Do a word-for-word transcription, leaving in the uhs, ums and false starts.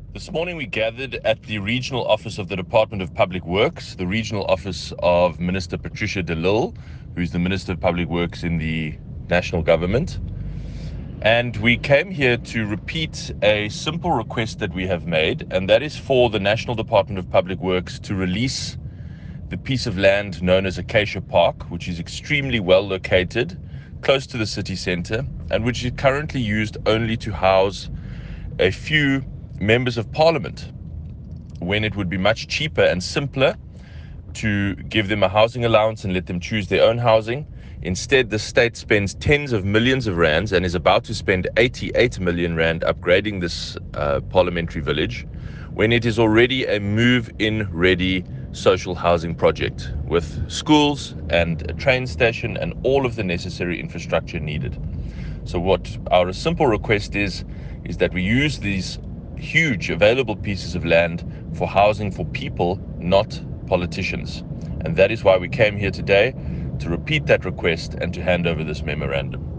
This morning we gathered at the regional office of the Department of Public Works, the regional office of Minister Patricia de Lille, who's the Minister of Public Works in the national government. And we came here to repeat a simple request that we have made, and that is for the National Department of Public Works to release the piece of land known as Acacia Park, which is extremely well located, close to the city centre, and which is currently used only to house a few members of parliament, when it would be much cheaper and simpler to give them a housing allowance and let them choose their own housing. Instead, the state spends tens of millions of rands and is about to spend eighty-eight million rand upgrading this uh, parliamentary village, when it is already a move-in ready social housing project with schools and a train station and all of the necessary infrastructure needed. So what our simple request is, is that we use these huge available pieces of land for housing for people, not politicians. And that is why we came here today, to repeat that request and to hand over this memorandum.